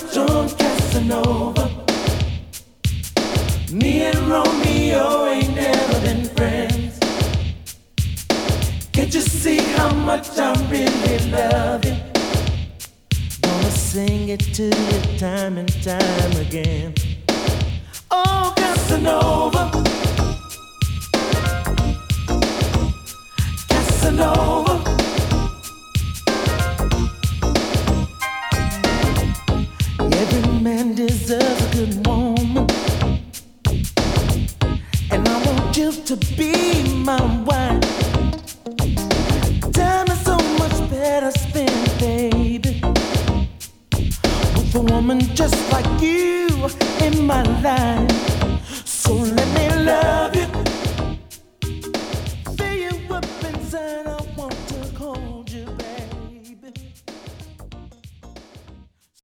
John Casanova. Me and Romeo ain't never been friends. Can't you see how much I really love you? Gonna sing it to you time and time again. Oh, Casanova, Casanova. Every man deserves a good woman, and I want you to be my wife. Time is so much better spent, baby, with a woman just like you in my life.